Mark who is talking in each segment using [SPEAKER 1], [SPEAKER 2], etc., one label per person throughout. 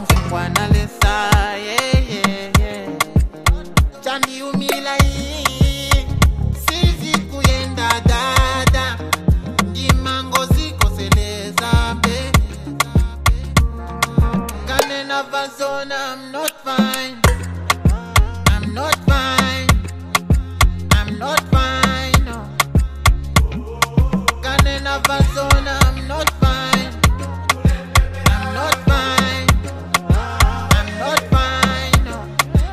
[SPEAKER 1] musungwana lesa, yeah, yeah, yeah. Chandi umila hii, sizi kuyenda dada. Ndimango ziko seleza, be. Kane na vazona, I'm not fine. I'm not fine. I'm not fine, no. Kane na vazona, I'm not fine. I'm not fine. I'm not fine, no.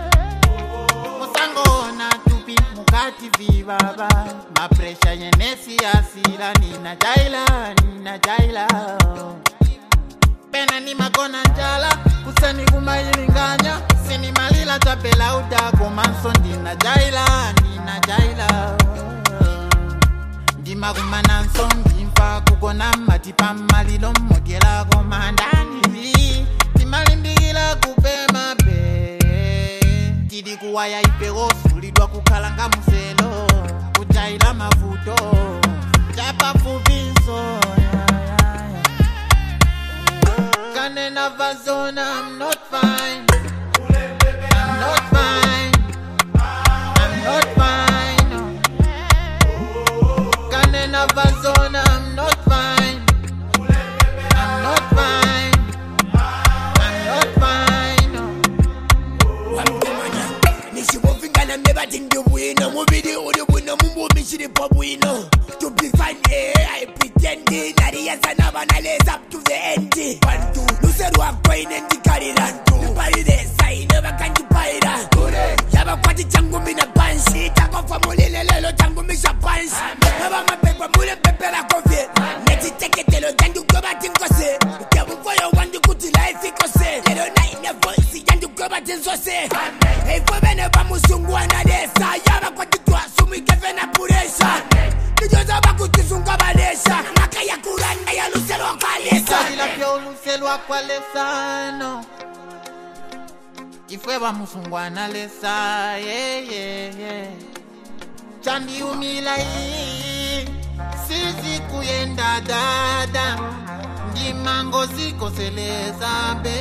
[SPEAKER 1] Musango na tupi mukati vibaba. Mapresha yenesi asira nina jaila. Pena ni magona njala, kusani kumayilinganya. Sini malila tapela udako manso nina jaila. Ndima kumana nsombi mfa kukona matipa malilo mogela komandani. Timalimbigila kupema be. Tidi kuwaya ipego sulidwa kukalanga muselo. Kujaila mafuto, chapa fubiso. Kane na vazona, I'm not fine. I'm not fine. I'm not fine, no. Kane na vazona, I'm not fine. I'm not fine. I'm not fine, no.
[SPEAKER 2] Wamtumanya nishiwofingana mebatingi wino mubidi uri wino mumumishiri po wino. To be fine, I pretend nariyaza nabana lays up to the end. Bantu luseru akwain and dikarirantu nubari desa ineba kanji paira yaba kwati changu mina banshi tako famulile lelo changu misha banshi naba mapepa mule pepera kofi neti teketelo jandu goba tinkose ukiabu foyo wandu kuti life ikose lelo na ine voice jandu goba tinsose hey fwebene ba musungu analesa yaba kwati tuwa sumu ikefe na puresha nijoza baku tisunga balesha makaya kuranga ya luselo kalesa
[SPEAKER 1] Kalila pyo luselo akwalesa, no. Ifweba musungwana lesa, yeah, yeah, yeah. Chandi umila hii, sizi kuyenda dada. Ndimango ziko seleza, be.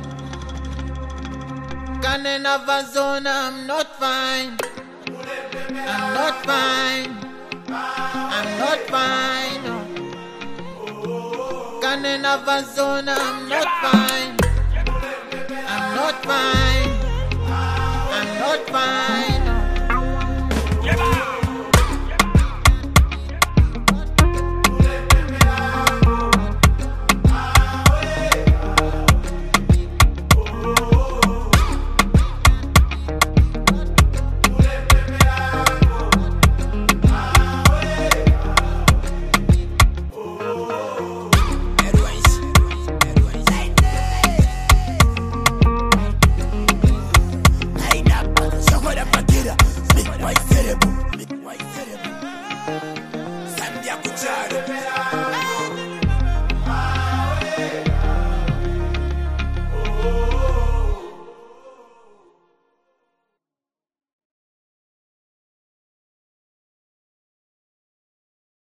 [SPEAKER 1] Kane na vazona, I'm not fine. I'm not fine. I'm not fine, no. Kane na vazona, I'm not fine. I'm not fine.